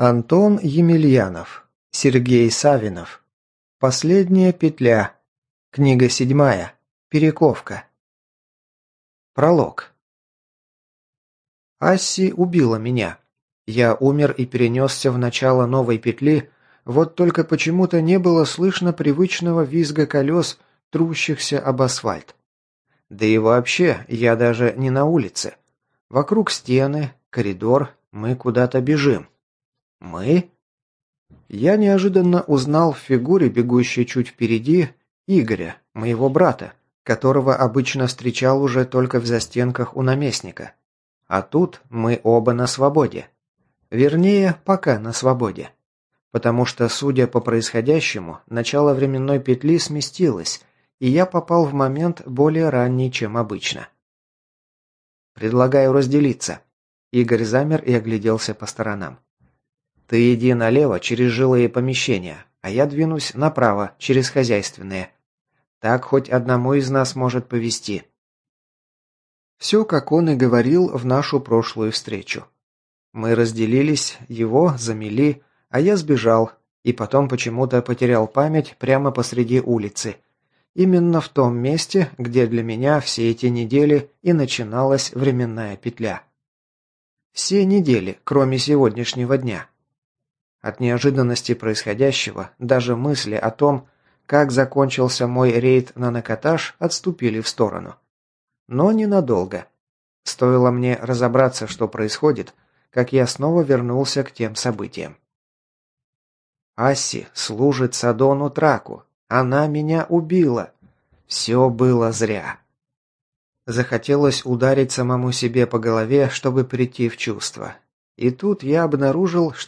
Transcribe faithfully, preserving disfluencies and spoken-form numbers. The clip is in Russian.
Антон Емельянов. Сергей Савинов. Последняя петля. Книга седьмая. Перековка. Пролог. Асси убила меня. Я умер и перенесся в начало новой петли, вот только почему-то не было слышно привычного визга колес, трущихся об асфальт. Да и вообще, я даже не на улице. Вокруг стены, коридор, мы куда-то бежим. Мы? Я неожиданно узнал в фигуре, бегущей чуть впереди, Игоря, моего брата, которого обычно встречал уже только в застенках у наместника. А тут мы оба на свободе. Вернее, пока на свободе. Потому что, судя по происходящему, начало временной петли сместилось, и я попал в момент более ранний, чем обычно. «Предлагаю разделиться». Игорь замер и огляделся по сторонам. «Ты иди налево через жилые помещения, а я двинусь направо через хозяйственные. Так хоть одному из нас может повезти». Все, как он и говорил в нашу прошлую встречу. Мы разделились, его замели, а я сбежал, и потом почему-то потерял память прямо посреди улицы. Именно в том месте, где для меня все эти недели и начиналась временная петля. Все недели, кроме сегодняшнего дня. От неожиданности происходящего даже мысли о том, как закончился мой рейд на Накаташ, отступили в сторону. Но ненадолго. Стоило мне разобраться, что происходит, как я снова вернулся к тем событиям. Асси служит Садону Траку. Она меня убила. Все было зря. Захотелось ударить самому себе по голове, чтобы прийти в чувство. И тут я обнаружил, что